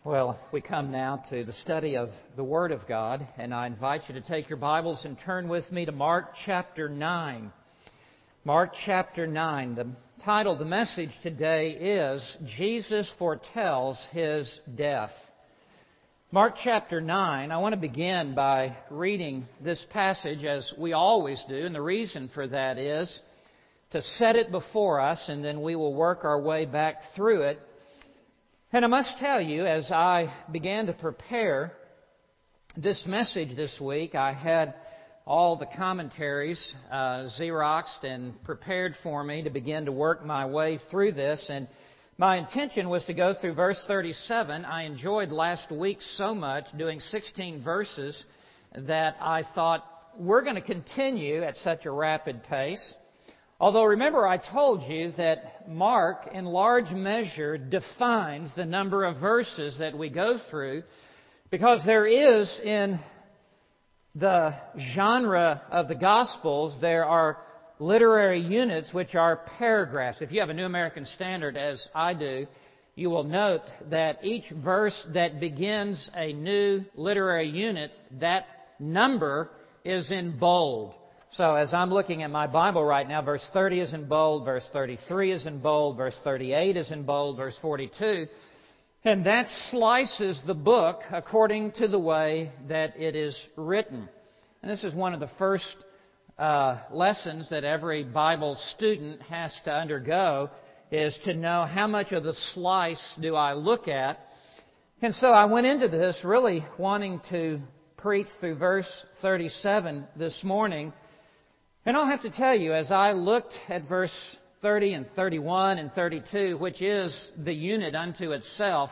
Well, we come now to the study of the Word of God, and I invite you to take your Bibles and turn with me to Mark chapter 9. Mark chapter 9. The title of the message today is Jesus Foretells His Death. Mark chapter 9, I want to begin by reading this passage as we always do, and the reason for that is to set it before us, and then we will work our way back through it. And I must tell you, as I began to prepare this message this week, I had all the commentaries Xeroxed and prepared for me to begin to work my way through this. And my intention was to go through verse 37. I enjoyed last week so much, doing 16 verses, that I thought we're going to continue at such a rapid pace. Although, remember, I told you that Mark, in large measure, defines the number of verses that we go through, because there is, in the genre of the Gospels, there are literary units which are paragraphs. If you have a New American Standard, as I do, you will note that each verse that begins a new literary unit, that number is in bold. So as I'm looking at my Bible right now, verse 30 is in bold, verse 33 is in bold, verse 38 is in bold, verse 42. And that slices the book according to the way that it is written. And this is one of the first lessons that every Bible student has to undergo, is to know how much of the slice do I look at. And so I went into this really wanting to preach through verse 37 this morning. And I'll have to tell you, as I looked at verse 30 and 31 and 32, which is the unit unto itself,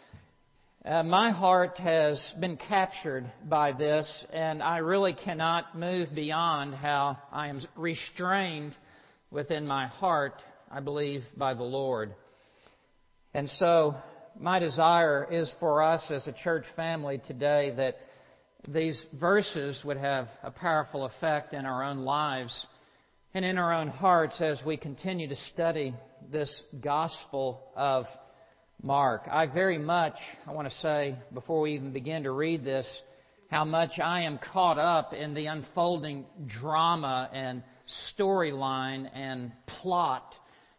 my heart has been captured by this, and I really cannot move beyond how I am restrained within my heart, I believe, by the Lord. And so my desire is for us as a church family today that these verses would have a powerful effect in our own lives and in our own hearts as we continue to study this Gospel of Mark. I want to say, before we even begin to read this, how much I am caught up in the unfolding drama and storyline and plot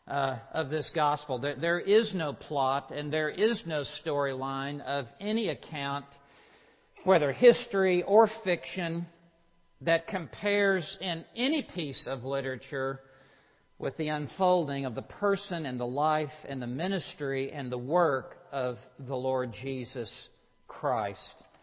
of this Gospel. There is no plot and there is no storyline of any account, whether history or fiction, that compares in any piece of literature with the unfolding of the person and the life and the ministry and the work of the Lord Jesus Christ.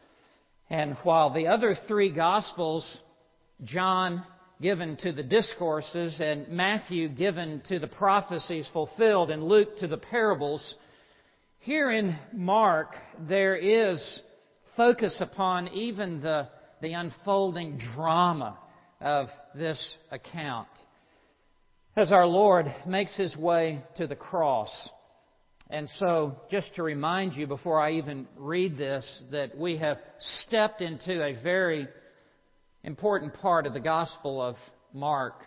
And while the other three Gospels, John given to the discourses and Matthew given to the prophecies fulfilled and Luke to the parables, here in Mark there is focus upon even the unfolding drama of this account, as our Lord makes His way to the cross. And so, just to remind you before I even read this, that we have stepped into a very important part of the Gospel of Mark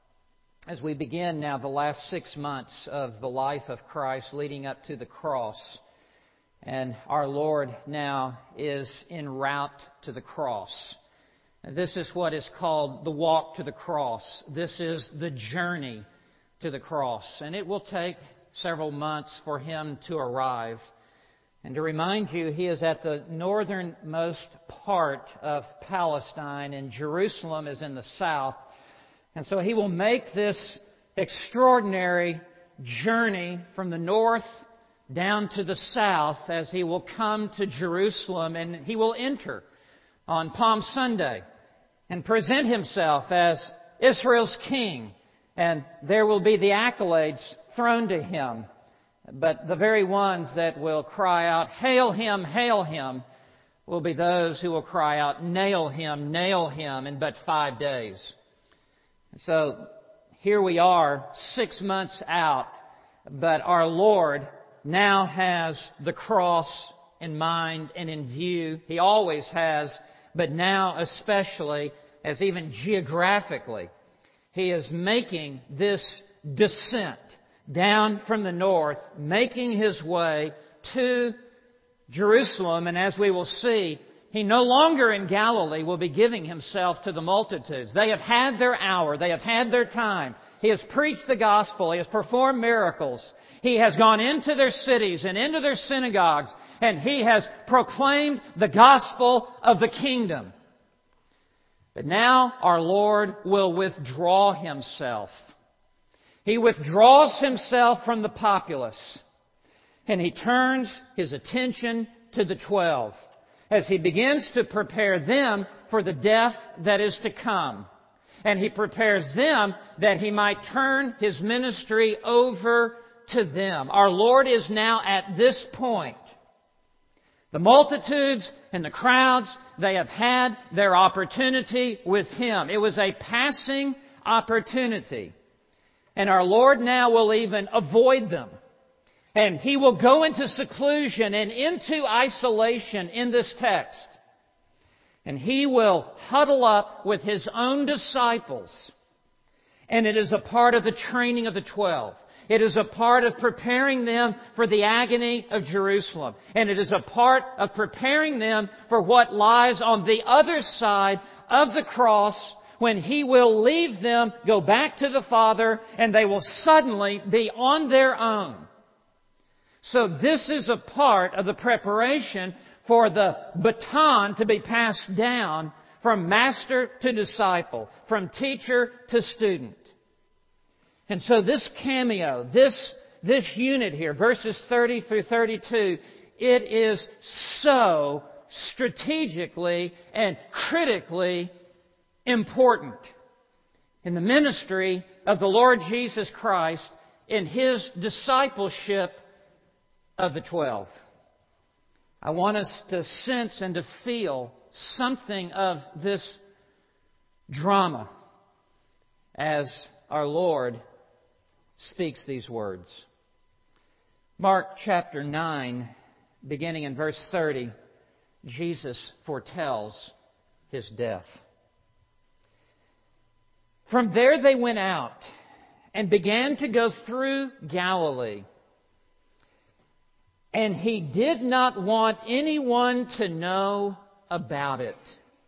as we begin now the last 6 months of the life of Christ leading up to the cross. And our Lord now is en route to the cross. And this is what is called the walk to the cross. This is the journey to the cross. And it will take several months for Him to arrive. And to remind you, He is at the northernmost part of Palestine, and Jerusalem is in the south. And so He will make this extraordinary journey from the north down to the south, as He will come to Jerusalem, and He will enter on Palm Sunday and present Himself as Israel's king. And there will be the accolades thrown to Him. But the very ones that will cry out, "Hail Him, hail Him," will be those who will cry out, nail Him, in but 5 days. So here we are, 6 months out, but our Lord now has the cross in mind and in view. He always has, but now especially, as even geographically, He is making this descent down from the north, making His way to Jerusalem, and as we will see, He no longer in Galilee will be giving Himself to the multitudes. They have had their hour. They have had their time. He has preached the gospel. He has performed miracles. He has gone into their cities and into their synagogues, and He has proclaimed the gospel of the kingdom. But now our Lord will withdraw Himself. He withdraws Himself from the populace, and He turns His attention to the 12 as He begins to prepare them for the death that is to come. And He prepares them that He might turn His ministry over to them. Our Lord is now at this point. The multitudes and the crowds, they have had their opportunity with Him. It was a passing opportunity. And our Lord now will even avoid them. And He will go into seclusion and into isolation in this text. And He will huddle up with His own disciples. And it is a part of the training of the 12. It is a part of preparing them for the agony of Jerusalem. And it is a part of preparing them for what lies on the other side of the cross, when He will leave them, go back to the Father, and they will suddenly be on their own. So this is a part of the preparation for the baton to be passed down from master to disciple, from teacher to student. And so this cameo, this unit here, verses 30 through 32, it is so strategically and critically important in the ministry of the Lord Jesus Christ in His discipleship of the 12. I want us to sense and to feel something of this drama as our Lord speaks these words. Mark chapter 9, beginning in verse 30, Jesus foretells His death. From there they went out and began to go through Galilee. And He did not want anyone to know about it.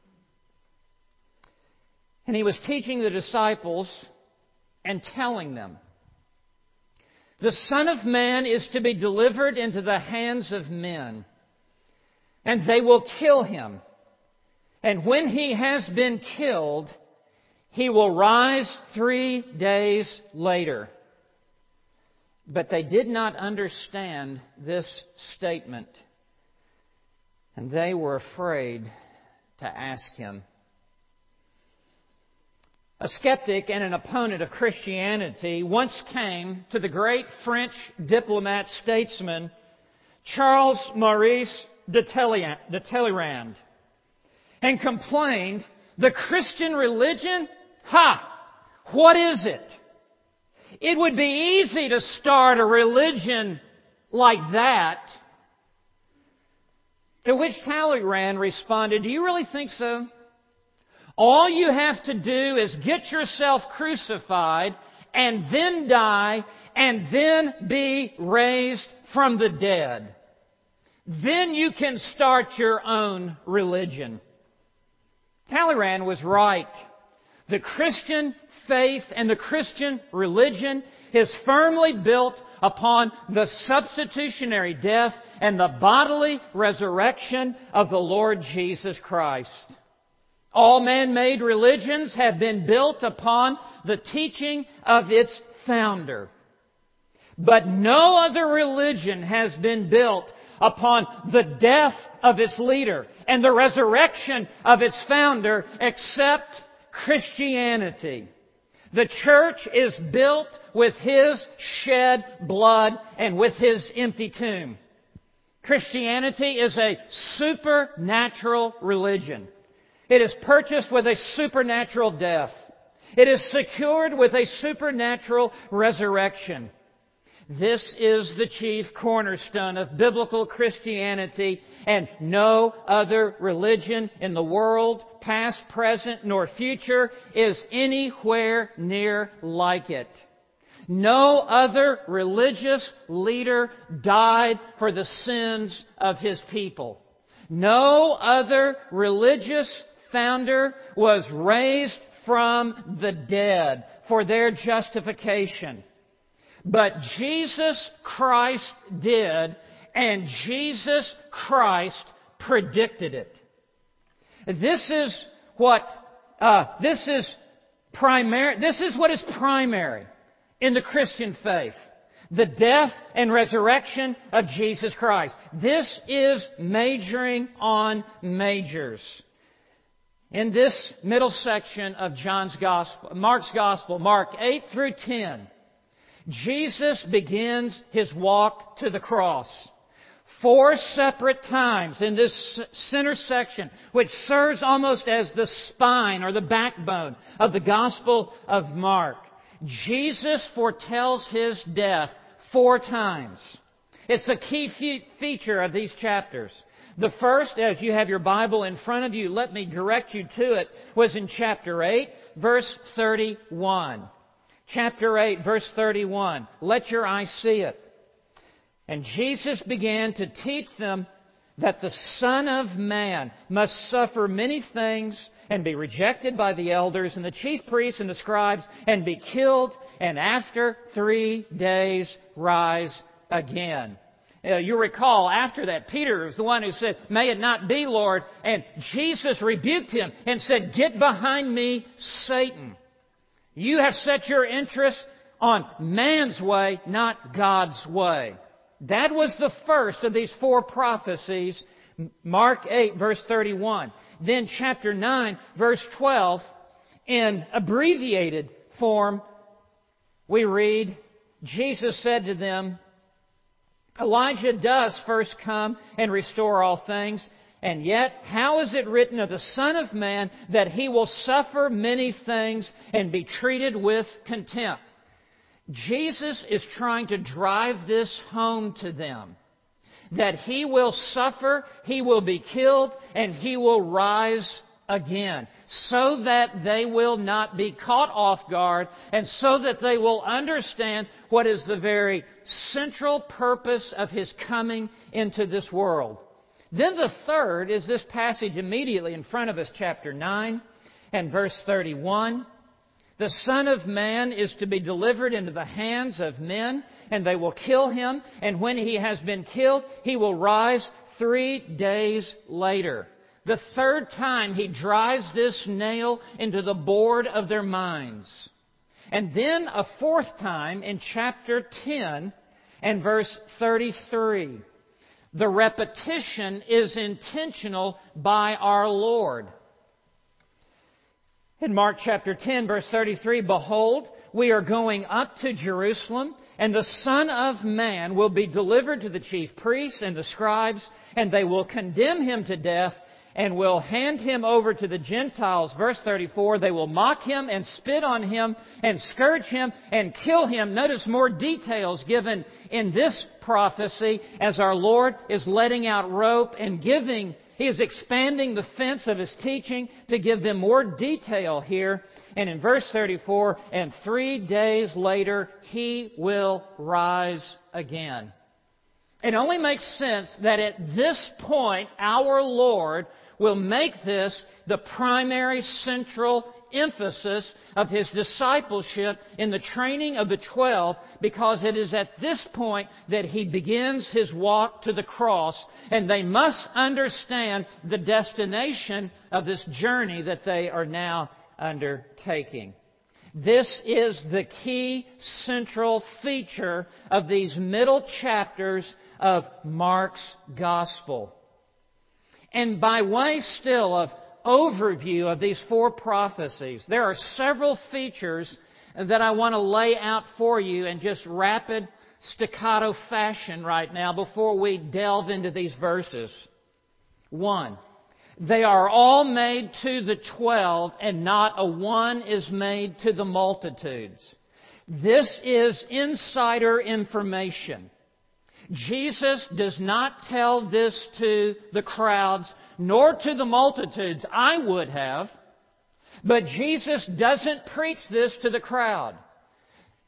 And He was teaching the disciples and telling them, the Son of Man is to be delivered into the hands of men, and they will kill Him. And when He has been killed, He will rise 3 days later. But they did not understand this statement, and they were afraid to ask Him. A skeptic and an opponent of Christianity once came to the great French diplomat statesman Charles Maurice de Talleyrand and complained, "The Christian religion? What is it? It would be easy to start a religion like that." To which Talleyrand responded, "Do you really think so? All you have to do is get yourself crucified and then die and then be raised from the dead. Then you can start your own religion." Talleyrand was right. The Christian faith and the Christian religion is firmly built upon the substitutionary death and the bodily resurrection of the Lord Jesus Christ. All man-made religions have been built upon the teaching of its founder. But no other religion has been built upon the death of its leader and the resurrection of its founder except Christianity. The church is built with His shed blood and with His empty tomb. Christianity is a supernatural religion. It is purchased with a supernatural death. It is secured with a supernatural resurrection. This is the chief cornerstone of biblical Christianity, and no other religion in the world, past, present, nor future, is anywhere near like it. No other religious leader died for the sins of His people. No other religious founder was raised from the dead for their justification. But Jesus Christ did, and Jesus Christ predicted it. This is what is primary in the Christian faith. The death and resurrection of Jesus Christ. This is majoring on majors. In this middle section of Mark's Gospel, Mark 8 through 10, Jesus begins His walk to the cross. 4 separate times in this center section, which serves almost as the spine or the backbone of the Gospel of Mark. Jesus foretells His death 4 times. It's the key feature of these chapters. The first, as you have your Bible in front of you, let me direct you to it, was in chapter 8, verse 31. Chapter 8, verse 31. Let your eyes see it. And Jesus began to teach them that the Son of Man must suffer many things and be rejected by the elders and the chief priests and the scribes and be killed, and after 3 days rise again. You recall, after that, Peter was the one who said, "May it not be, Lord." And Jesus rebuked him and said, "Get behind me, Satan. You have set your interest on man's way, not God's way." That was the first of these 4 prophecies, Mark 8, verse 31. Then chapter 9, verse 12, in abbreviated form, we read, Jesus said to them, "Elijah does first come and restore all things, and yet how is it written of the Son of Man that He will suffer many things and be treated with contempt?" Jesus is trying to drive this home to them. That He will suffer, He will be killed, and He will rise again. So that they will not be caught off guard, and so that they will understand what is the very central purpose of His coming into this world. Then the third is this passage immediately in front of us, chapter 9 and verse 31. The Son of Man is to be delivered into the hands of men, and they will kill Him, and when He has been killed, He will rise 3 days later. The third time He drives this nail into the board of their minds. And then a fourth time in chapter 10 and verse 33. The repetition is intentional by our Lord. In Mark chapter 10, verse 33, "Behold, we are going up to Jerusalem, and the Son of Man will be delivered to the chief priests and the scribes, and they will condemn Him to death, and will hand Him over to the Gentiles." Verse 34, "They will mock Him and spit on Him and scourge Him and kill Him." Notice more details given in this prophecy as our Lord is letting out rope and He is expanding the fence of His teaching to give them more detail here. And in verse 34, "And 3 days later He will rise again." It only makes sense that at this point our Lord will make this the primary central emphasis of His discipleship in the training of the 12, because it is at this point that He begins His walk to the cross, and they must understand the destination of this journey that they are now undertaking. This is the key central feature of these middle chapters of Mark's Gospel. And by way still of overview of these 4 prophecies, there are several features that I want to lay out for you in just rapid staccato fashion right now before we delve into these verses. 1, they are all made to the 12, and not a one is made to the multitudes. This is insider information. Jesus does not tell this to the crowds, nor to the multitudes. I would have. But Jesus doesn't preach this to the crowd.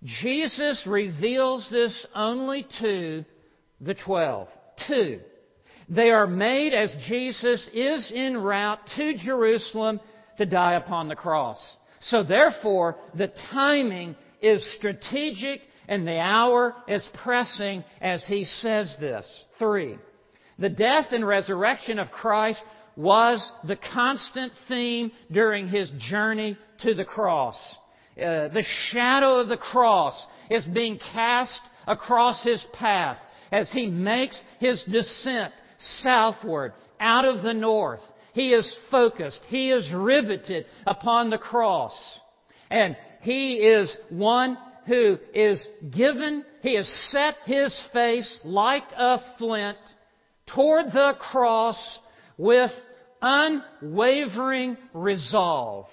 Jesus reveals this only to the 12. 2. They are made as Jesus is en route to Jerusalem to die upon the cross. So therefore, the timing is strategic and the hour is pressing as He says this. 3. The death and resurrection of Christ was the constant theme during His journey to the cross. The shadow of the cross is being cast across His path as He makes His descent southward out of the north. He is focused. He is riveted upon the cross. And He is one who is given, He has set His face like a flint toward the cross with unwavering resolve.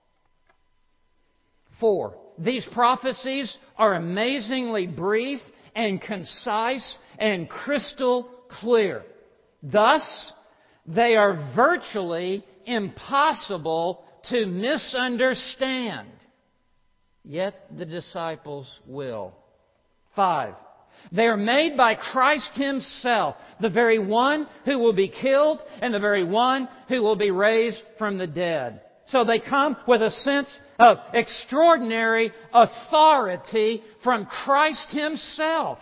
4. These prophecies are amazingly brief and concise and crystal clear. Thus, they are virtually impossible to misunderstand. Yet the disciples will. 5. They are made by Christ Himself, the very one who will be killed and the very one who will be raised from the dead. So they come with a sense of extraordinary authority from Christ Himself.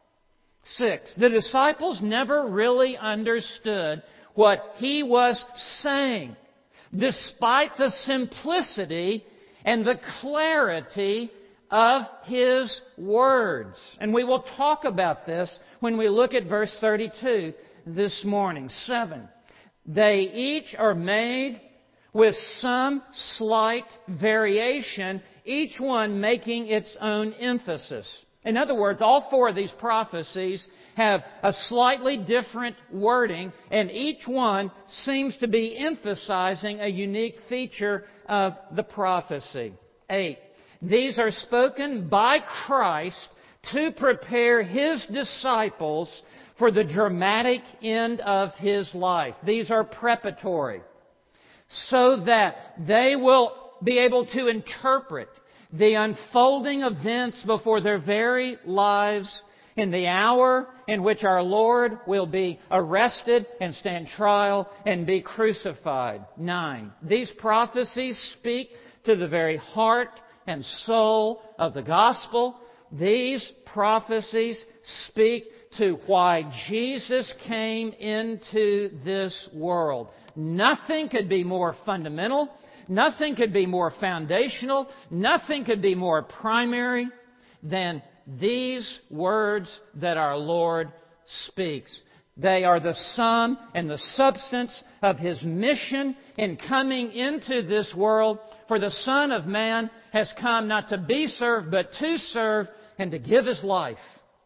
6. The disciples never really understood what He was saying, despite the simplicity and the clarity of His words. And we will talk about this when we look at verse 32 this morning. 7. They each are made with some slight variation, each one making its own emphasis. In other words, all 4 of these prophecies have a slightly different wording, and each one seems to be emphasizing a unique feature of the prophecy. 8. These are spoken by Christ to prepare His disciples for the dramatic end of His life. These are preparatory, so that they will be able to interpret the unfolding events before their very lives in the hour in which our Lord will be arrested and stand trial and be crucified. 9. These prophecies speak to the very heart and soul of the gospel. These prophecies speak to why Jesus came into this world. Nothing could be more fundamental. Nothing could be more foundational. Nothing could be more primary than these words that our Lord speaks. They are the sum and the substance of His mission in coming into this world. For the Son of Man has come not to be served, but to serve and to give His life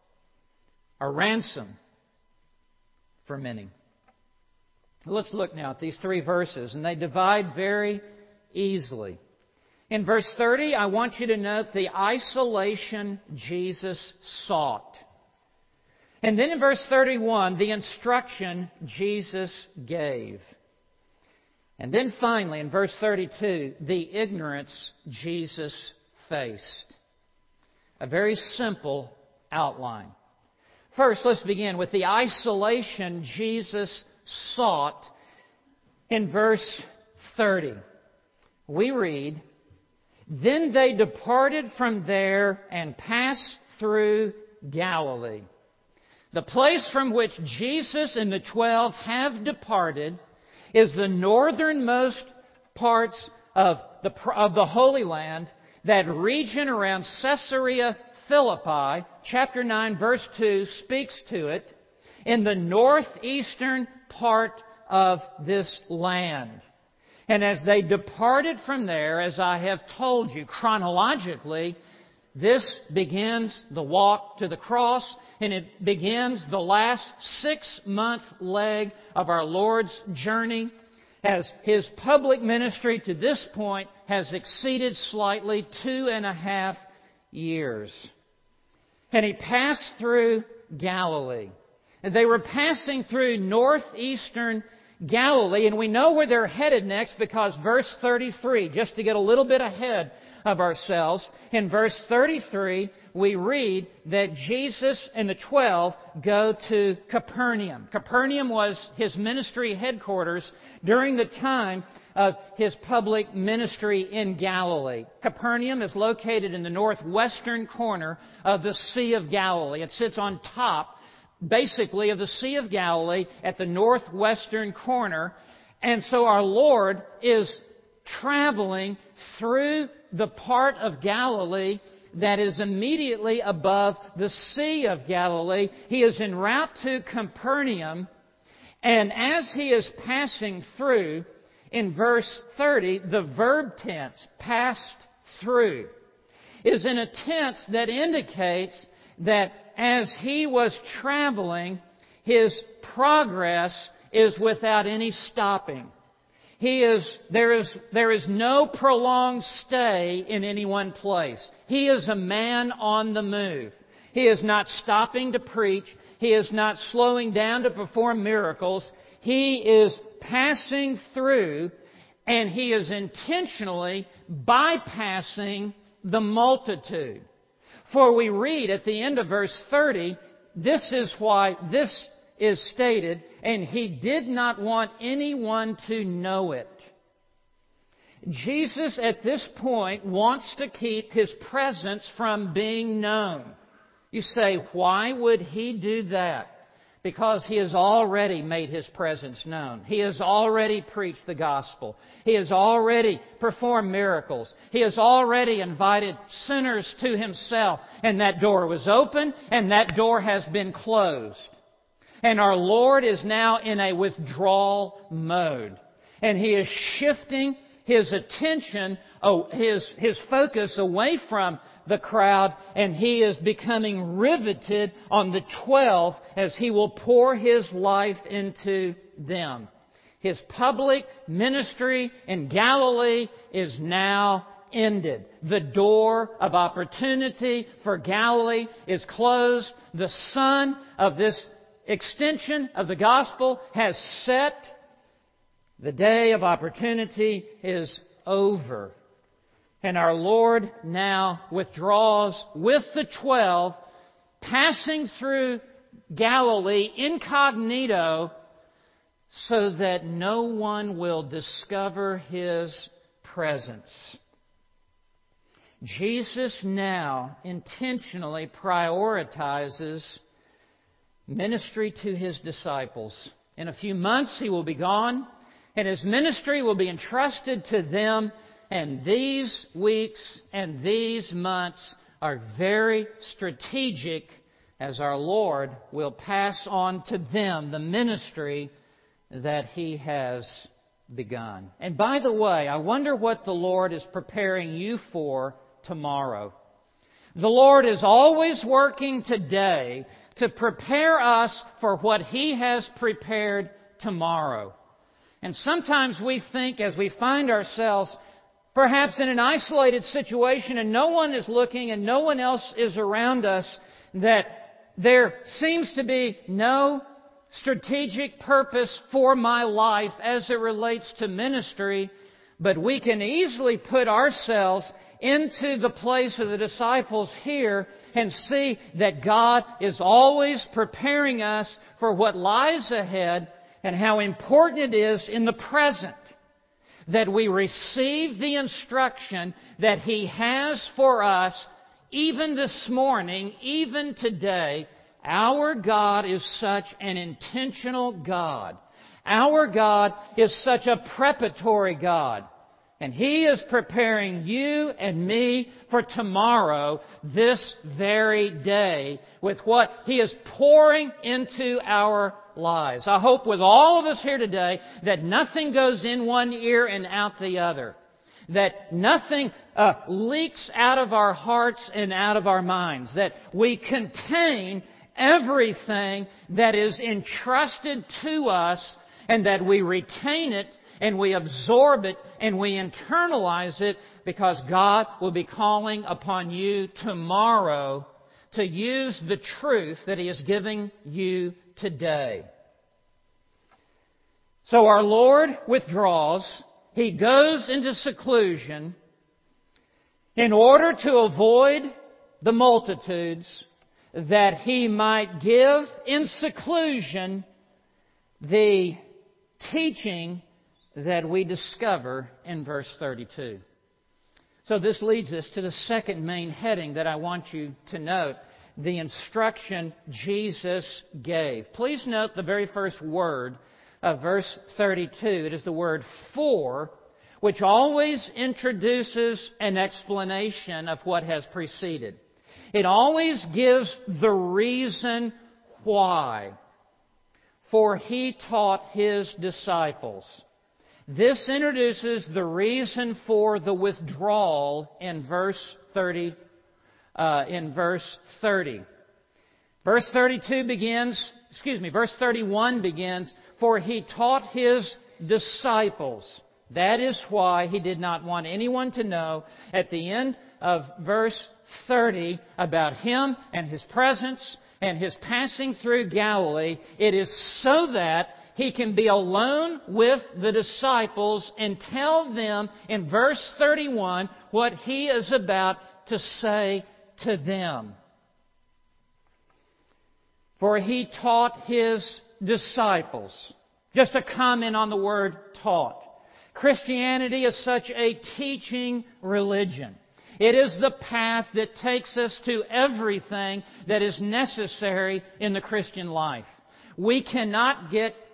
a ransom for many. Let's look now at these 3 verses, and they divide very easily. In verse 30, I want you to note the isolation Jesus sought. And then in verse 31, the instruction Jesus gave. And then finally, in verse 32, the ignorance Jesus faced. A very simple outline. First, let's begin with the isolation Jesus sought in verse 30. We read, Then they departed from there and passed through Galilee. The place from which Jesus and the 12 have departed is the northernmost parts of the Holy Land, that region around Caesarea Philippi. Chapter 9, verse 2 speaks to it, in the northeastern part of this land. And as they departed from there, as I have told you chronologically, this begins the walk to the cross, and it begins the last 6-month leg of our Lord's journey, as His public ministry to this point has exceeded slightly 2.5 years. And He passed through Galilee. And they were passing through northeastern Galilee. And we know where they're headed next because verse 33, just to get a little bit ahead of ourselves, in verse 33 we read that Jesus and the 12 go to Capernaum. Capernaum was His ministry headquarters during the time of His public ministry in Galilee. Capernaum is located in the northwestern corner of the Sea of Galilee. It sits on top, basically, of the Sea of Galilee at the northwestern corner. And so our Lord is traveling through the part of Galilee that is immediately above the Sea of Galilee. He is en route to Capernaum, and as He is passing through, in verse 30, the verb tense, passed through, is in a tense that indicates that as He was traveling, His progress is without any stopping. There is no prolonged stay in any one place. He is a man on the move. He is not stopping to preach. He is not slowing down to perform miracles. He is passing through, and He is intentionally bypassing the multitude. For we read at the end of verse 30, this is why this is stated, and He did not want anyone to know it. Jesus at this point wants to keep His presence from being known. You say, why would He do that? Because He has already made His presence known. He has already preached the gospel. He has already performed miracles. He has already invited sinners to Himself. And that door was open, and that door has been closed. And our Lord is now in a withdrawal mode. And He is shifting His attention, His focus away from the crowd, and He is becoming riveted on the 12 as He will pour His life into them. His public ministry in Galilee is now ended. The door of opportunity for Galilee is closed. The sun of this extension of the gospel has set. The day of opportunity is over. And our Lord now withdraws with the 12, passing through Galilee incognito so that no one will discover His presence. Jesus now intentionally prioritizes ministry to His disciples. In a few months He will be gone, and His ministry will be entrusted to them. And these weeks and these months are very strategic as our Lord will pass on to them the ministry that He has begun. And by the way, I wonder what the Lord is preparing you for tomorrow. The Lord is always working today to prepare us for what He has prepared tomorrow. And sometimes we think, as we find ourselves perhaps in an isolated situation and no one is looking and no one else is around us, that there seems to be no strategic purpose for my life as it relates to ministry. But we can easily put ourselves into the place of the disciples here and see that God is always preparing us for what lies ahead, and how important it is in the present that we receive the instruction that He has for us, even this morning, even today. Our God is such an intentional God. Our God is such a preparatory God. And He is preparing you and me for tomorrow, this very day, with what He is pouring into our lives. I hope with all of us here today that nothing goes in one ear and out the other. That nothing leaks out of our hearts and out of our minds. That we contain everything that is entrusted to us, and that we retain it and we absorb it and we internalize it, because God will be calling upon you tomorrow to use the truth that He is giving you today. So our Lord withdraws. He goes into seclusion in order to avoid the multitudes, that He might give in seclusion the teaching that we discover in verse 32. So this leads us to the second main heading that I want you to note, the instruction Jesus gave. Please note the very first word of verse 32. It is the word "for," which always introduces an explanation of what has preceded. It always gives the reason why. For He taught His disciples. This introduces the reason for the withdrawal in verse 30. Verse 31 begins, "For He taught His disciples." That is why He did not want anyone to know at the end of verse 30 about Him and His presence and His passing through Galilee. It is so that He can be alone with the disciples and tell them in verse 31 what He is about to say to them. For He taught His disciples. Just a comment on the word "taught." Christianity is such a teaching religion. It is the path that takes us to everything that is necessary in the Christian life. We cannot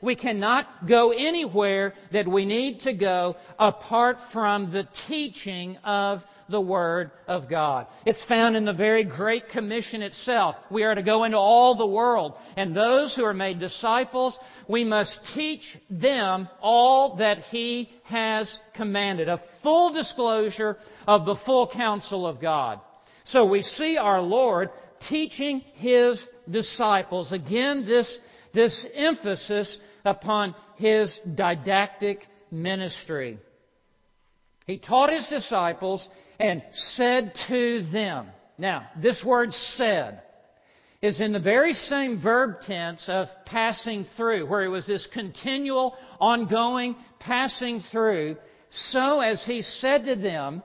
go anywhere that we need to go apart from the teaching of the Word of God. It's found in the very Great Commission itself. We are to go into all the world, and those who are made disciples, we must teach them all that He has commanded. A full disclosure of the full counsel of God. So we see our Lord teaching His disciples. Again, this emphasis upon His didactic ministry. He taught His disciples and said to them. Now, this word "said" is in the very same verb tense of passing through, where it was this continual, ongoing passing through. So, as He said to them,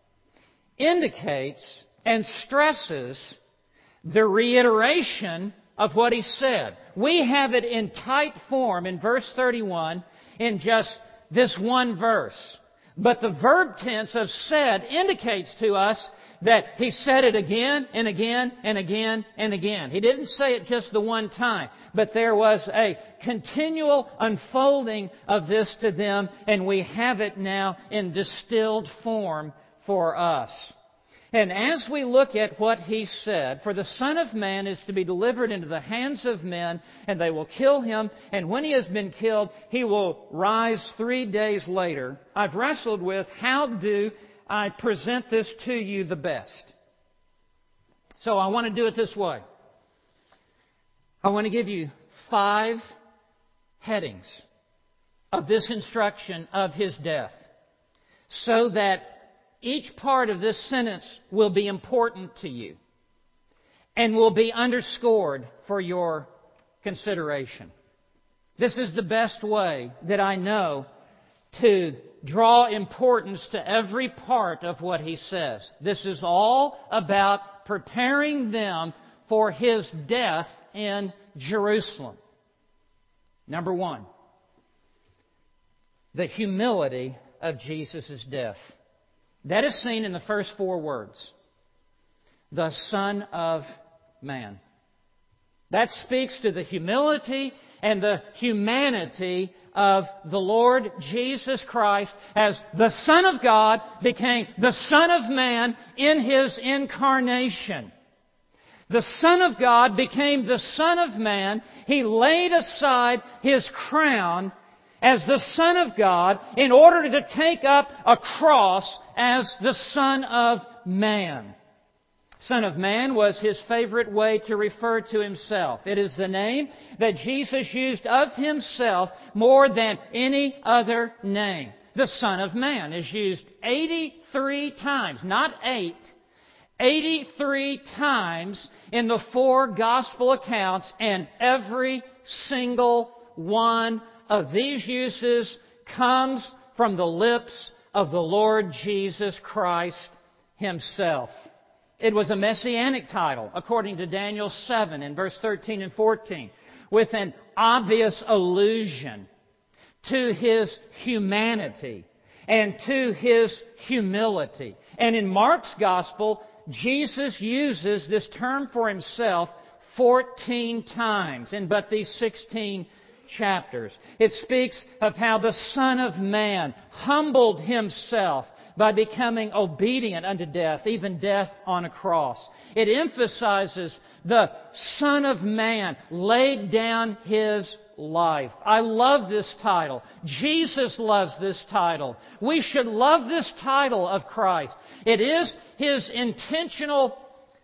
indicates and stresses the reiteration of what He said. We have it in tight form in verse 31 in just this one verse. But the verb tense of "said" indicates to us that He said it again and again and again and again. He didn't say it just the one time, but there was a continual unfolding of this to them, and we have it now in distilled form for us. And as we look at what He said, "For the Son of Man is to be delivered into the hands of men, and they will kill Him, and when He has been killed, He will rise 3 days later," I've wrestled with how do I present this to you the best. So I want to do it this way. I want to give you 5 headings of this instruction of His death, so that each part of this sentence will be important to you and will be underscored for your consideration. This is the best way that I know to draw importance to every part of what He says. This is all about preparing them for His death in Jerusalem. Number 1, the humility of Jesus' death. That is seen in the first 4 words. The Son of Man. That speaks to the humility and the humanity of the Lord Jesus Christ as the Son of God became the Son of Man in His incarnation. The Son of God became the Son of Man. He laid aside His crown as the Son of God in order to take up a cross as the Son of Man. Son of Man was His favorite way to refer to Himself. It is the name that Jesus used of Himself more than any other name. The Son of Man is used 83 times, not 8, 83 times in the 4 Gospel accounts, and every single one of these uses comes from the lips of the Lord Jesus Christ Himself. It was a messianic title, according to Daniel 7 in verse 13 and 14, with an obvious allusion to His humanity and to His humility. And in Mark's Gospel, Jesus uses this term for Himself 14 times in but these 16 chapters. It speaks of how the Son of Man humbled Himself by becoming obedient unto death, even death on a cross. It emphasizes the Son of Man laid down His life. I love this title. Jesus loves this title. We should love this title of Christ. It is His intentional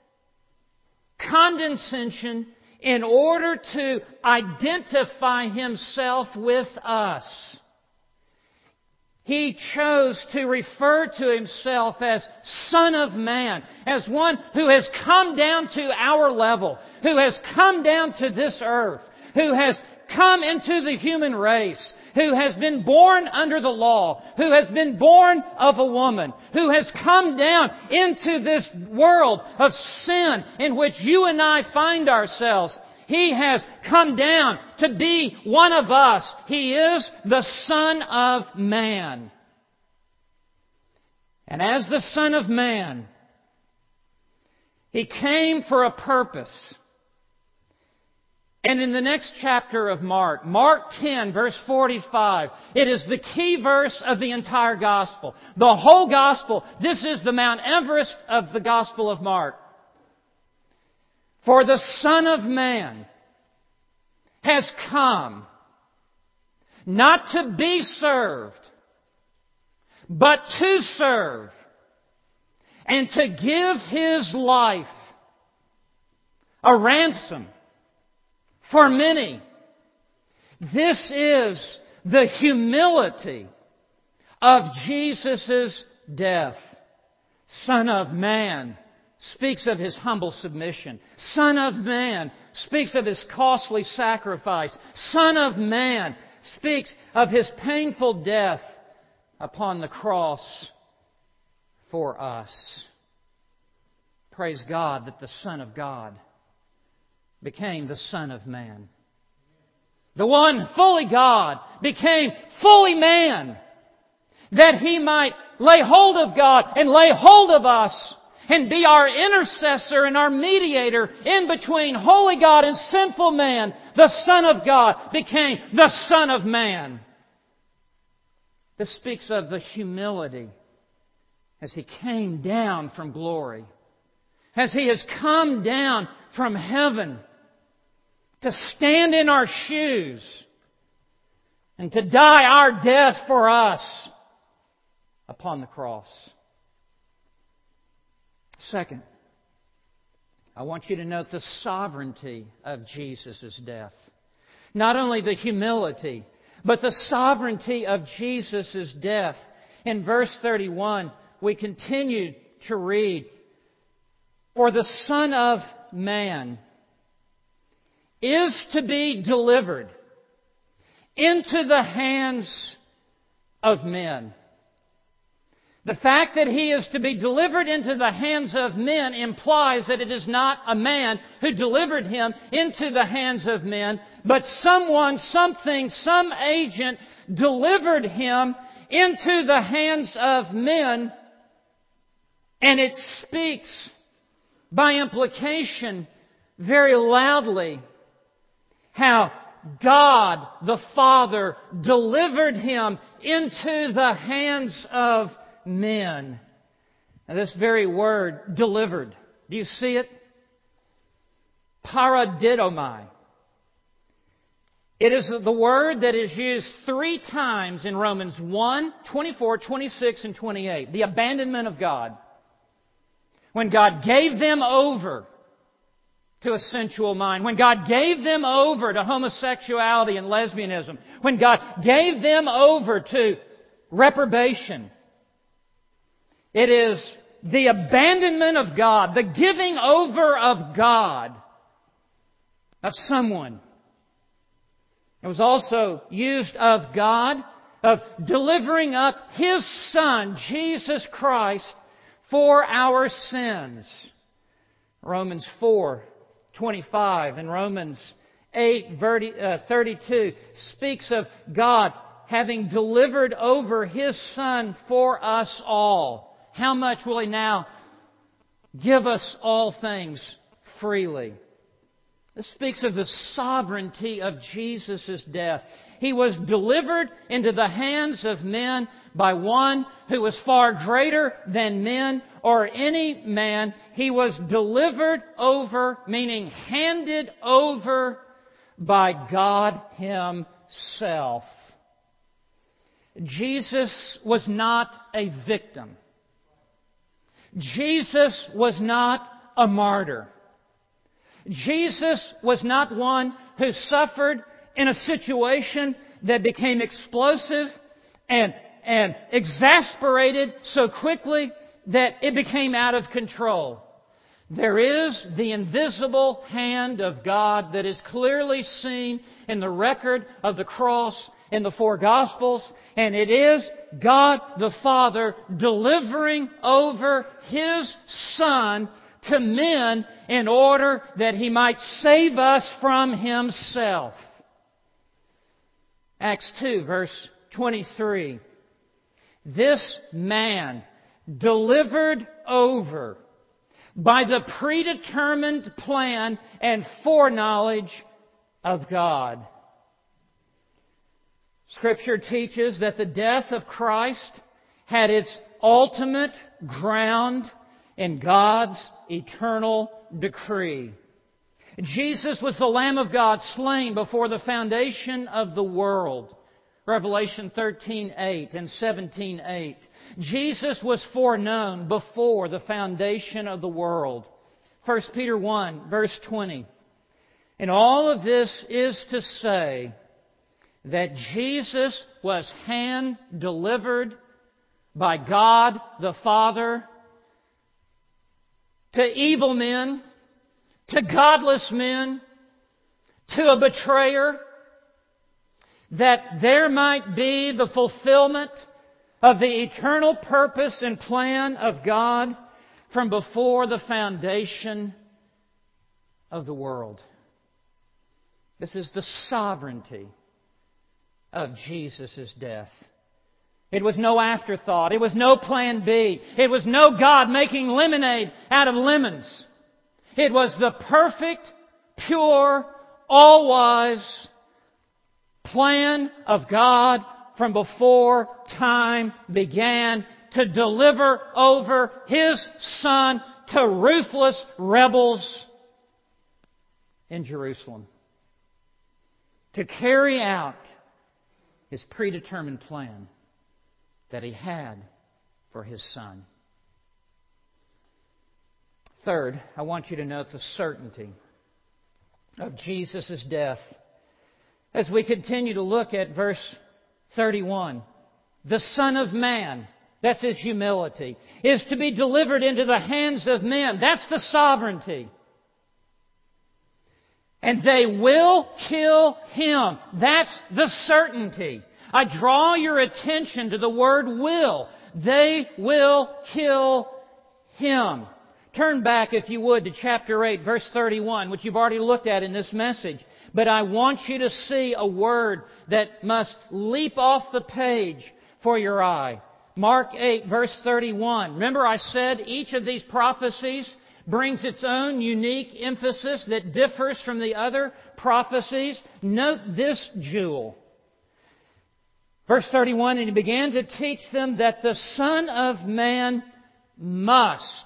condescension in order to identify Himself with us. He chose to refer to Himself as Son of Man, as one who has come down to our level, who has come down to this earth, who has come into the human race, who has been born under the law, who has been born of a woman, who has come down into this world of sin in which you and I find ourselves. He has come down to be one of us. He is the Son of Man. And as the Son of Man, He came for a purpose. And in the next chapter of Mark, Mark 10, verse 45, it is the key verse of the entire Gospel. The whole Gospel, this is the Mount Everest of the Gospel of Mark. For the Son of Man has come not to be served, but to serve, and to give His life a ransom for many. This is the humility of Jesus' death. Son of Man speaks of His humble submission. Son of Man speaks of His costly sacrifice. Son of Man speaks of His painful death upon the cross for us. Praise God that the Son of God became the Son of Man. The one fully God became fully man, that He might lay hold of God and lay hold of us and be our intercessor and our mediator in between holy God and sinful man. The Son of God became the Son of Man. This speaks of the humility as He came down from glory, as He has come down from heaven to stand in our shoes and to die our death for us upon the cross. Second, I want you to note the sovereignty of Jesus' death. Not only the humility, but the sovereignty of Jesus' death. In verse 31, we continue to read, "For the Son of Man is to be delivered into the hands of men." The fact that He is to be delivered into the hands of men implies that it is not a man who delivered Him into the hands of men, but someone, something, some agent delivered Him into the hands of men. And it speaks, by implication, very loudly, how God the Father delivered Him into the hands of men. Now this very word, delivered, do you see it? Paradidomai. It is the word that is used 3 times in Romans 1, 24, 26, and 28. The abandonment of God. When God gave them over to a sensual mind. When God gave them over to homosexuality and lesbianism. When God gave them over to reprobation. It is the abandonment of God, the giving over of God, of someone It was also used of God, of delivering up His Son, Jesus Christ, for our sins. Romans 4:25 and Romans 8:32 speaks of God having delivered over His Son for us all. How much will He now give us all things freely? This speaks of the sovereignty of Jesus' death. He was delivered into the hands of men by one who was far greater than men or any man. He was delivered over, meaning handed over by God Himself. Jesus was not a victim. Jesus was not a martyr. Jesus was not one who suffered in a situation that became explosive and exasperated so quickly that it became out of control. There is the invisible hand of God that is clearly seen in the record of the cross in the four Gospels, and it is God the Father delivering over His Son to men in order that He might save us from Himself. Acts 2, verse 23. This man delivered over by the predetermined plan and foreknowledge of God. Scripture teaches that the death of Christ had its ultimate ground in God's eternal decree. Jesus was the Lamb of God slain before the foundation of the world. Revelation 13:8 and 17:8. Jesus was foreknown before the foundation of the world. 1 Peter 1, verse 20. And all of this is to say that Jesus was hand-delivered by God the Father to evil men, to godless men, to a betrayer, that there might be the fulfillment of the eternal purpose and plan of God from before the foundation of the world. This is the sovereignty of Jesus' death. It was no afterthought. It was no plan B. It was no God making lemonade out of lemons. It was the perfect, pure, all-wise plan of God from before time began to deliver over His Son to ruthless rebels in Jerusalem. To carry out His predetermined plan that He had for His Son. Third, I want you to note the certainty of Jesus' death. As we continue to look at verse 31, the Son of Man, that's His humility, is to be delivered into the hands of men. That's the sovereignty. And they will kill Him. That's the certainty. I draw your attention to the word will. They will kill Him. Turn back, if you would, to chapter 8, verse 31, which you've already looked at in this message. But I want you to see a word that must leap off the page for your eye. Mark 8, verse 31. Remember I said each of these prophecies brings its own unique emphasis that differs from the other prophecies. Note this jewel. Verse 31, and He began to teach them that the Son of Man must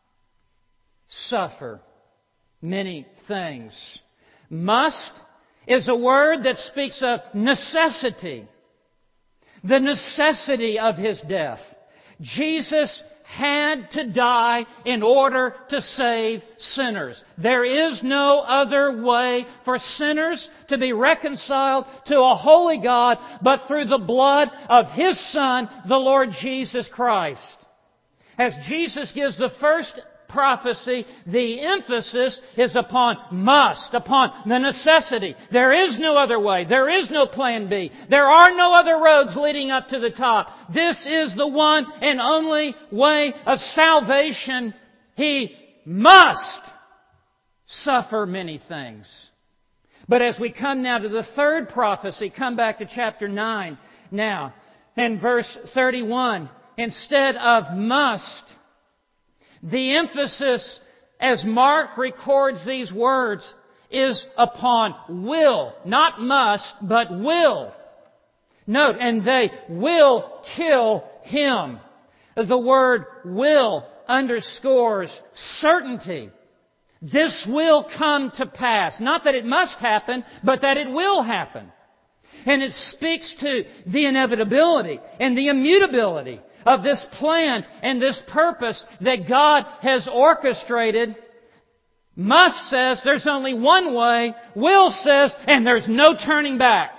suffer many things. Must is a word that speaks of necessity. The necessity of His death. Jesus had to die in order to save sinners. There is no other way for sinners to be reconciled to a holy God but through the blood of His Son, the Lord Jesus Christ. As Jesus gives the first prophecy, the emphasis is upon must, upon the necessity. There is no other way. There is no plan B. There are no other roads leading up to the top. This is the one and only way of salvation. He must suffer many things. But as we come now to the third prophecy, come back to chapter 9 now, and verse 31, instead of must, the emphasis as Mark records these words is upon will. Not must, but will. Note, and they will kill him. The word will underscores certainty. This will come to pass. Not that it must happen, but that it will happen. And it speaks to the inevitability and the immutability of this plan and this purpose that God has orchestrated. Must says there's only one way. Will says, and there's no turning back.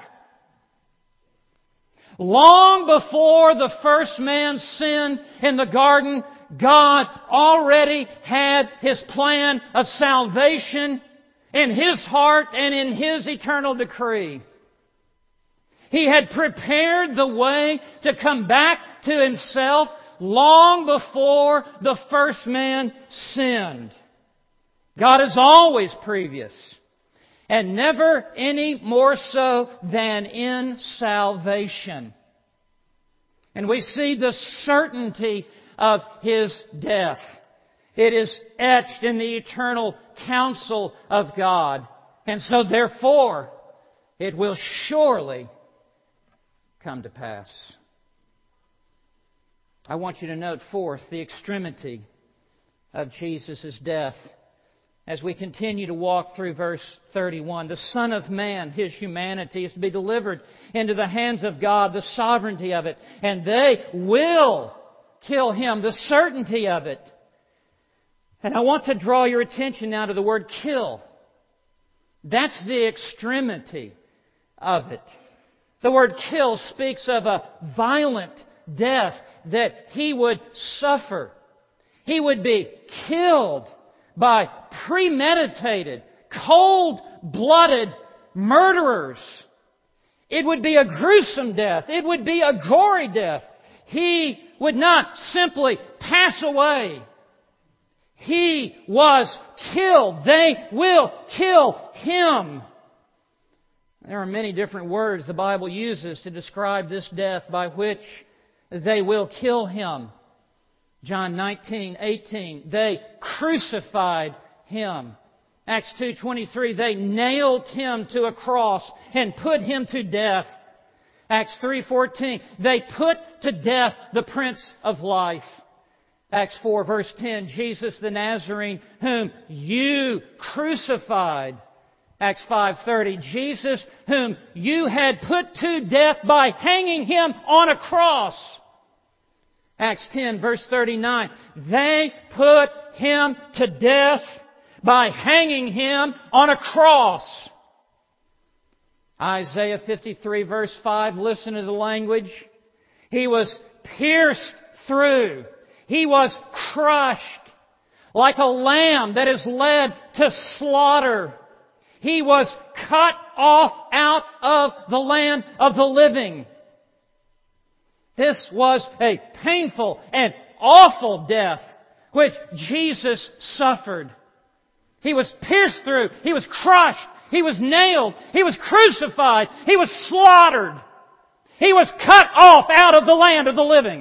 Long before the first man sinned in the garden, God already had His plan of salvation in His heart and in His eternal decree. He had prepared the way to come back to Himself long before the first man sinned. God is always previous, and never any more so than in salvation. And we see the certainty of His death. It is etched in the eternal counsel of God. And so therefore, it will surely come to pass. I want you to note fourth, the extremity of Jesus' death. As we continue to walk through verse 31, the Son of Man, His humanity, is to be delivered into the hands of God, the sovereignty of it. And they will kill Him, the certainty of it. And I want to draw your attention now to the word kill. That's the extremity of it. The word kill speaks of a violent death that He would suffer. He would be killed by premeditated, cold-blooded murderers. It would be a gruesome death. It would be a gory death. He would not simply pass away. He was killed. They will kill Him. There are many different words the Bible uses to describe this death by which they will kill Him. John 19:18, they crucified Him. Acts 2:23, they nailed Him to a cross and put Him to death. Acts 3:14, they put to death the Prince of Life. Acts 4 verse 10, Jesus the Nazarene, whom you crucified. Acts 5:30, Jesus whom you had put to death by hanging Him on a cross. Acts 10 verse 39, they put Him to death by hanging Him on a cross. Isaiah 53 verse 5, listen to the language. He was pierced through. He was crushed like a lamb that is led to slaughter. He was cut off out of the land of the living. This was a painful and awful death which Jesus suffered. He was pierced through. He was crushed. He was nailed. He was crucified. He was slaughtered. He was cut off out of the land of the living.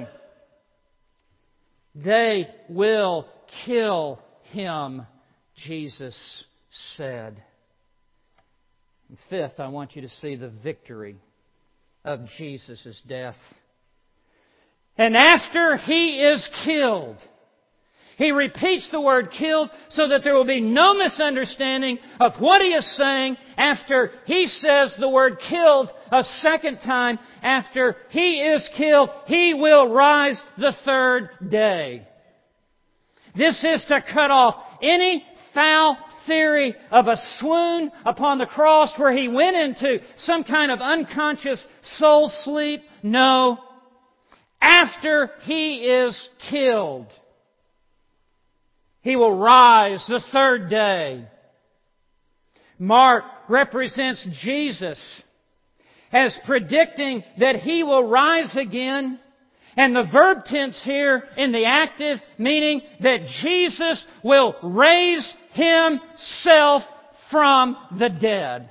They will kill Him, Jesus said. And fifth, I want you to see the victory of Jesus' death. And after He is killed, He repeats the word killed so that there will be no misunderstanding of what He is saying after He says the word killed a second time. After He is killed, He will rise the third day. This is to cut off any foul theory of a swoon upon the cross where He went into some kind of unconscious soul sleep. No. After He is killed, He will rise the third day. Mark represents Jesus as predicting that He will rise again. And the verb tense here in the active, meaning that Jesus will raise Himself from the dead.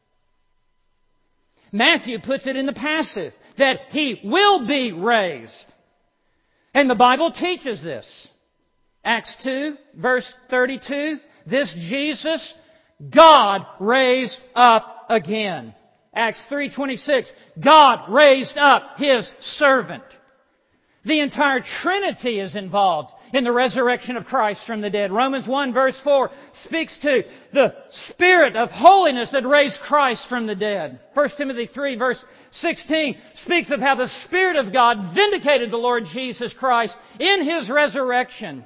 Matthew puts it in the passive, that He will be raised. And the Bible teaches this. Acts 2, verse 32, this Jesus, God raised up again. Acts 3:26, God raised up His servant. The entire Trinity is involved in the resurrection of Christ from the dead. Romans 1 verse 4 speaks to the Spirit of holiness that raised Christ from the dead. 1 Timothy 3 verse 16 speaks of how the Spirit of God vindicated the Lord Jesus Christ in His resurrection.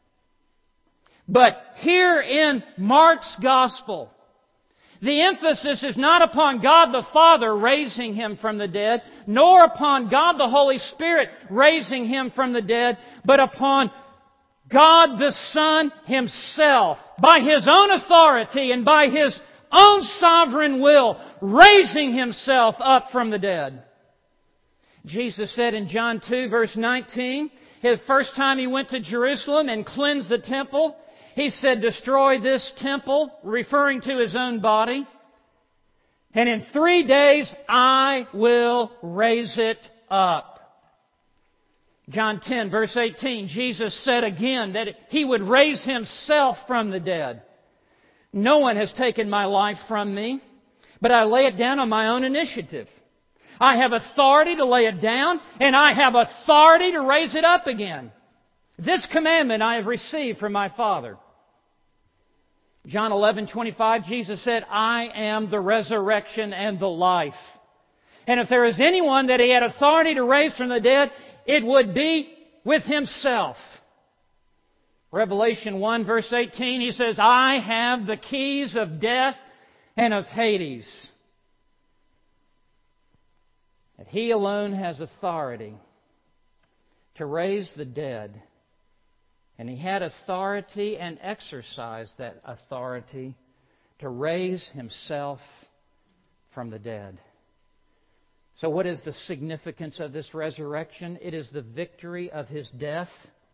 But here in Mark's Gospel, the emphasis is not upon God the Father raising Him from the dead, nor upon God the Holy Spirit raising Him from the dead, but upon God the Son Himself, by His own authority and by His own sovereign will, raising Himself up from the dead. Jesus said in John 2 verse 19, His first time He went to Jerusalem and cleansed the temple, He said, destroy this temple, referring to His own body. And in 3 days, I will raise it up. John 10, verse 18, Jesus said again that He would raise Himself from the dead. No one has taken my life from me, but I lay it down on my own initiative. I have authority to lay it down, and I have authority to raise it up again. This commandment I have received from my Father. John 11:25, Jesus said, I am the resurrection and the life. And if there is anyone that He had authority to raise from the dead, it would be with Himself. Revelation 1 verse 18, He says, I have the keys of death and of Hades. That He alone has authority to raise the dead. And He had authority and exercised that authority to raise Himself from the dead. So what is the significance of this resurrection? It is the victory of His death.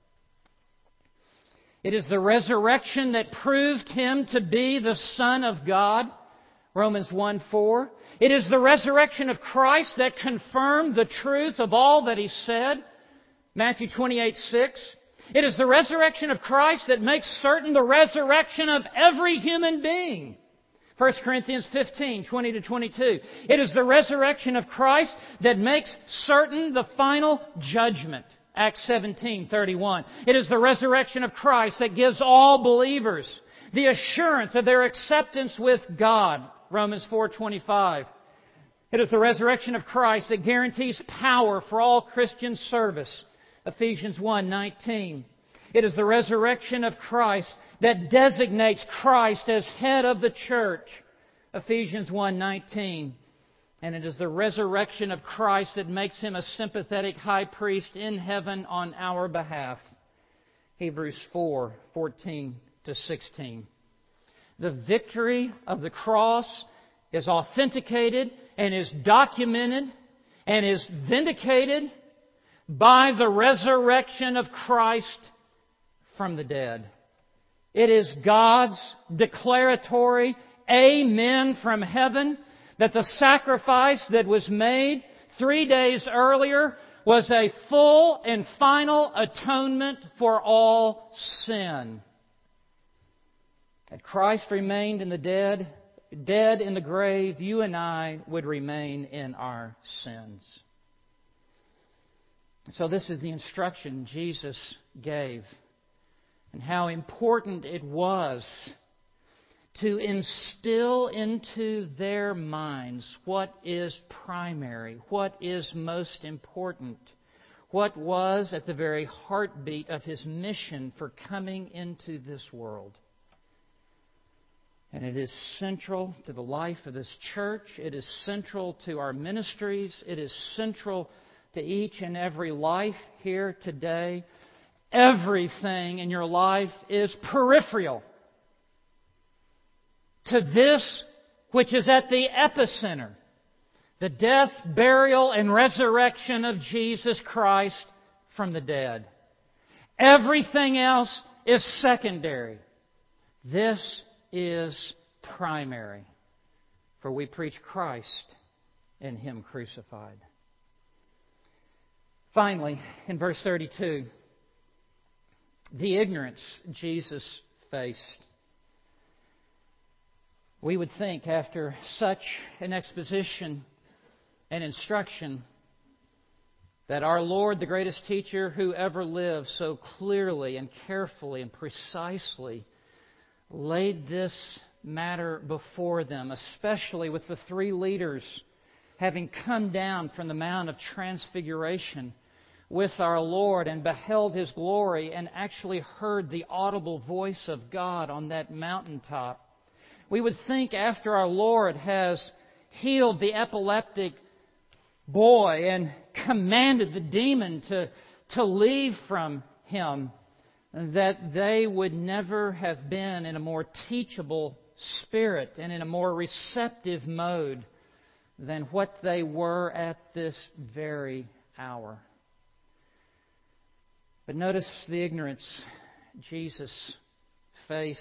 It is the resurrection that proved Him to be the Son of God. Romans 1:4. It is the resurrection of Christ that confirmed the truth of all that He said. Matthew 28:6. It is the resurrection of Christ that makes certain the resurrection of every human being. 1 Corinthians 15:20-22. It is the resurrection of Christ that makes certain the final judgment. Acts 17:31. It is the resurrection of Christ that gives all believers the assurance of their acceptance with God. Romans 4:25. It is the resurrection of Christ that guarantees power for all Christian service. Ephesians 1:19. It is the resurrection of Christ that designates Christ as head of the church. Ephesians 1:19. And it is the resurrection of Christ that makes Him a sympathetic high priest in heaven on our behalf. Hebrews 4:14-16. The victory of the cross is authenticated and is documented and is vindicated by the resurrection of Christ from the dead. It is God's declaratory amen from heaven that the sacrifice that was made 3 days earlier was a full and final atonement for all sin. That Christ remained in the dead in the grave, you and I would remain in our sins. So this is the instruction Jesus gave, and how important it was to instill into their minds what is primary, what is most important, what was at the very heartbeat of His mission for coming into this world. And it is central to the life of this church. It is central to our ministries. It is central to each and every life here today. everything in your life is peripheral to this which is at the epicenter, the death, burial, and resurrection of Jesus Christ from the dead. Everything else is secondary. This is primary, for we preach Christ and Him crucified. Finally, in verse 32, the ignorance Jesus faced. We would think after such an exposition and instruction that our Lord, the greatest teacher who ever lived, so clearly and carefully and precisely laid this matter before them, especially with the three leaders having come down from the Mount of Transfiguration with our Lord and beheld His glory and actually heard the audible voice of God on that mountaintop. We would think after our Lord has healed the epileptic boy and commanded the demon to leave from him, that they would never have been in a more teachable spirit and in a more receptive mode than what they were at this very hour. But notice the ignorance Jesus faced.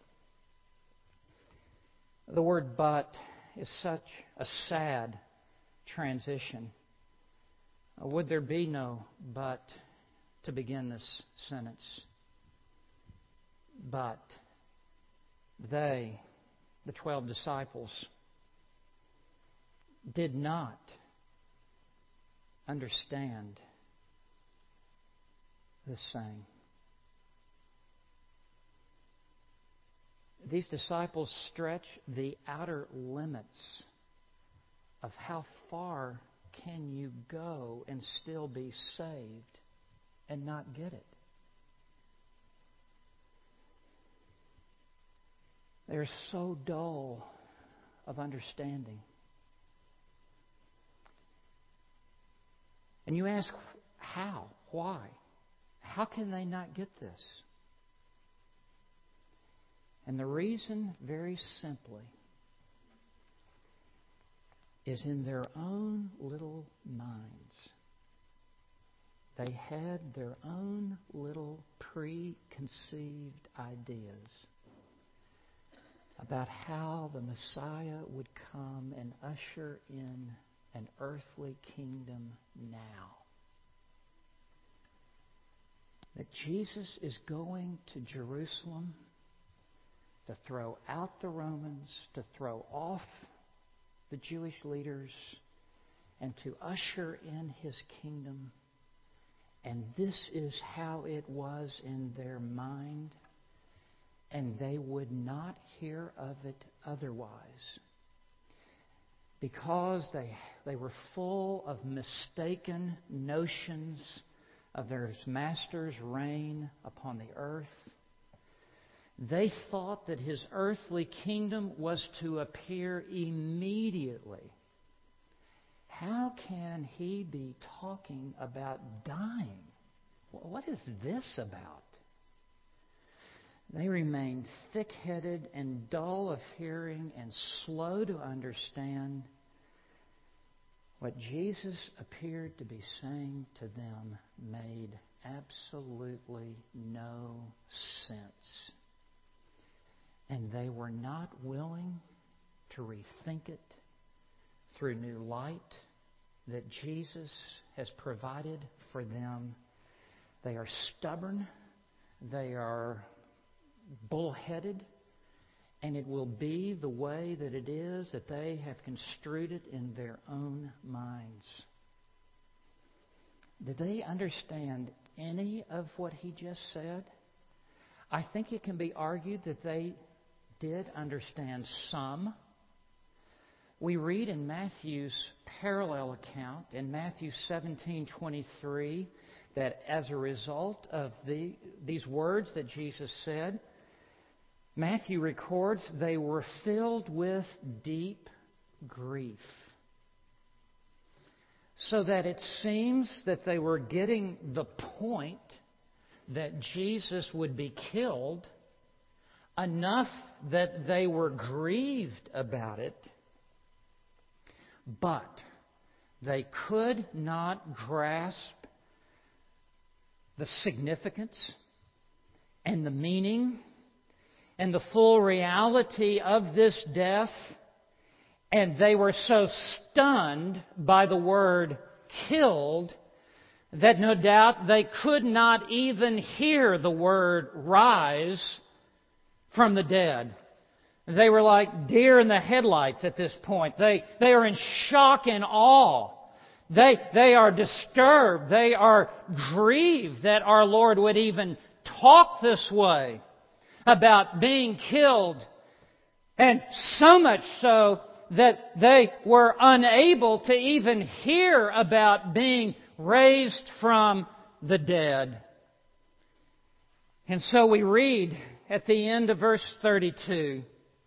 The word "but" is such a sad transition. Would there be no "but" to begin this sentence? But they, the 12 disciples, did not understand this saying. These disciples stretch the outer limits of how far can you go and still be saved and not get it. They're so dull of understanding. And you ask, how? Why? How can they not get this? And the reason, very simply, is in their own little minds. They had their own little preconceived ideas about how the Messiah would come and usher in an earthly kingdom now. That Jesus is going to Jerusalem to throw out the Romans, to throw off the Jewish leaders, and to usher in His kingdom. And this is how it was in their mind, and they would not hear of it otherwise, because they were full of mistaken notions of their Master's reign upon the earth. They thought that His earthly kingdom was to appear immediately. How can He be talking about dying? What is this about? They remained thick-headed and dull of hearing and slow to understand what Jesus appeared to be saying to them made absolutely no sense. And they were not willing to rethink it through new light that Jesus has provided for them. They are stubborn. They are bullheaded. And it will be the way that it is that they have construed it in their own minds. Did they understand any of what He just said? I think it can be argued that they did understand some. We read in Matthew's parallel account, in Matthew 17:23, that as a result of these words that Jesus said, Matthew records they were filled with deep grief. So that it seems that they were getting the point that Jesus would be killed, enough that they were grieved about it, but they could not grasp the significance and the meaning and the full reality of this death. And they were so stunned by the word killed that no doubt they could not even hear the word rise from the dead. They were like deer in the headlights at this point. They are in shock and awe. They are disturbed. They are grieved that our Lord would even talk this way about being killed. And so much so that they were unable to even hear about being raised from the dead. And so we read at the end of verse 32,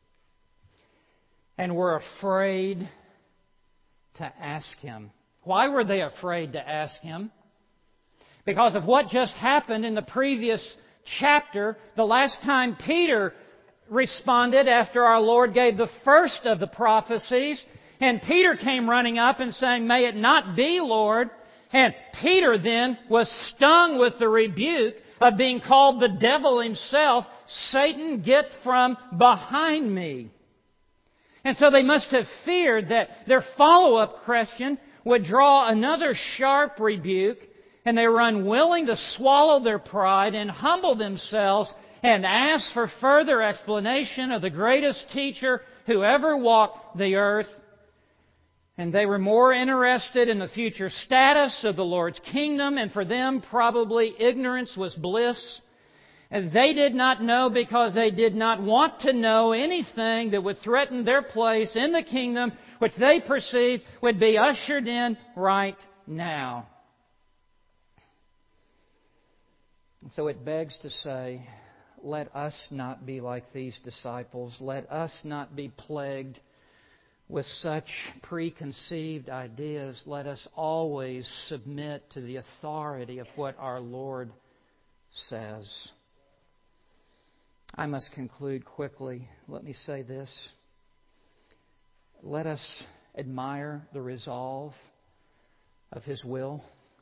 and were afraid to ask Him. Why were they afraid to ask Him? Because of what just happened in the previous chapter, the last time Peter responded after our Lord gave the first of the prophecies, and Peter came running up and saying, "May it not be, Lord." And Peter then was stung with the rebuke of being called the devil himself. "Satan, get from behind me." And so they must have feared that their follow-up question would draw another sharp rebuke, and they were unwilling to swallow their pride and humble themselves and ask for further explanation of the greatest teacher who ever walked the earth. And they were more interested in the future status of the Lord's kingdom, and for them probably ignorance was bliss. And they did not know because they did not want to know anything that would threaten their place in the kingdom, which they perceived would be ushered in right now. And so it begs to say, let us not be like these disciples. Let us not be plagued with such preconceived ideas. Let us always submit to the authority of what our Lord says. I must conclude quickly. Let me say this. Let us admire the resolve of His will.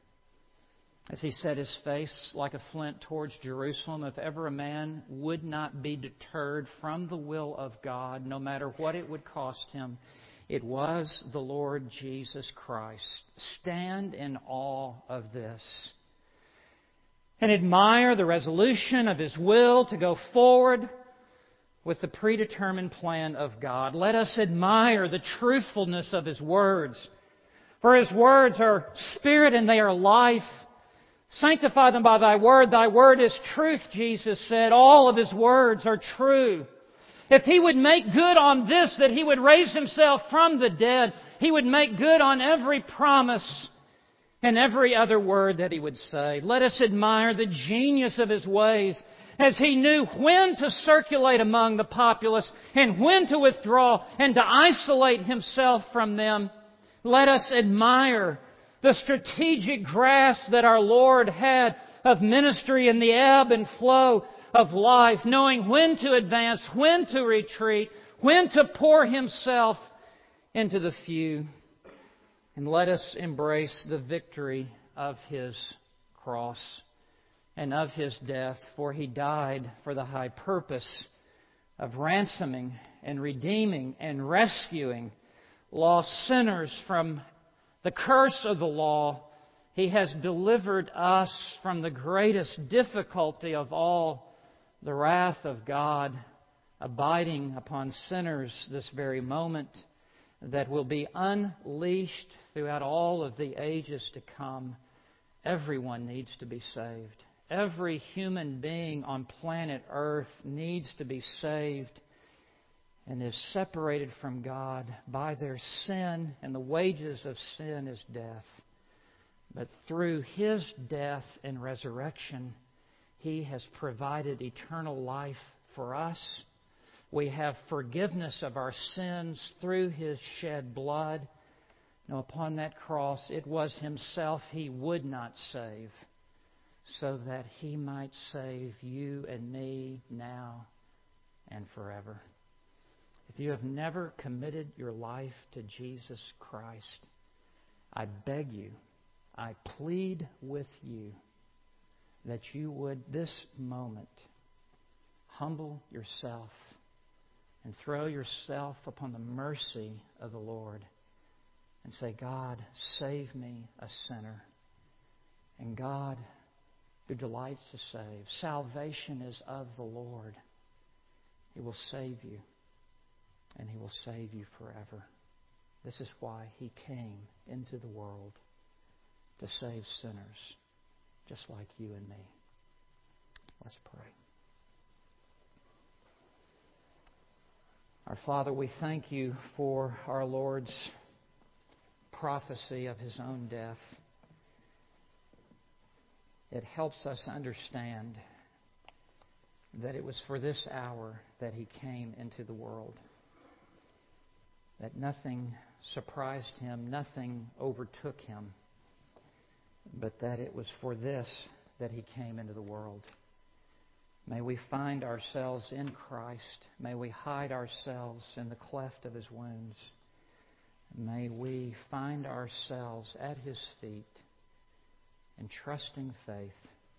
As He set His face like a flint towards Jerusalem, if ever a man would not be deterred from the will of God, no matter what it would cost him, it was the Lord Jesus Christ. Stand in awe of this. And admire the resolution of His will to go forward with the predetermined plan of God. Let us admire the truthfulness of His words. For His words are spirit and they are life. Sanctify them by Thy word. Thy word is truth, Jesus said. All of His words are true. If He would make good on this, that He would raise Himself from the dead, He would make good on every promise and every other word that He would say. Let us admire the genius of His ways, as He knew when to circulate among the populace and when to withdraw and to isolate Himself from them. Let us admire the strategic grasp that our Lord had of ministry in the ebb and flow of life, knowing when to advance, when to retreat, when to pour Himself into the few. And let us embrace the victory of His cross and of His death, for He died for the high purpose of ransoming and redeeming and rescuing lost sinners from the curse of the law. He has delivered us from the greatest difficulty of all, the wrath of God abiding upon sinners this very moment, that will be unleashed throughout all of the ages to come. Everyone needs to be saved. Every human being on planet Earth needs to be saved and is separated from God by their sin, and the wages of sin is death. But through His death and resurrection, He has provided eternal life for us. We have forgiveness of our sins through His shed blood. Now, upon that cross, it was Himself He would not save, so that He might save you and me now and forever. If you have never committed your life to Jesus Christ, I beg you, I plead with you that you would this moment humble yourself and throw yourself upon the mercy of the Lord and say, God, save me, a sinner. And God, who delights to save. Salvation is of the Lord. He will save you, and He will save you forever. This is why He came into the world, to save sinners just like you and me. Let's pray. Our Father, we thank You for our Lord's prophecy of His own death. It helps us understand that it was for this hour that He came into the world. That nothing surprised Him, nothing overtook Him, but that it was for this that He came into the world. May we find ourselves in Christ. May we hide ourselves in the cleft of His wounds. May we find ourselves at His feet in trusting faith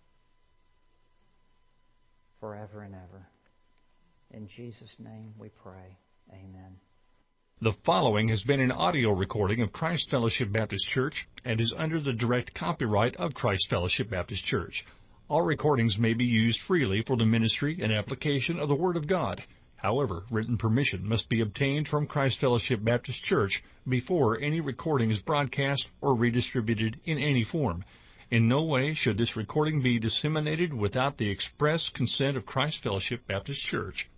forever and ever. In Jesus' name we pray. Amen. The following has been an audio recording of Christ Fellowship Baptist Church and is under the direct copyright of Christ Fellowship Baptist Church. All recordings may be used freely for the ministry and application of the Word of God. However, written permission must be obtained from Christ Fellowship Baptist Church before any recording is broadcast or redistributed in any form. In no way should this recording be disseminated without the express consent of Christ Fellowship Baptist Church.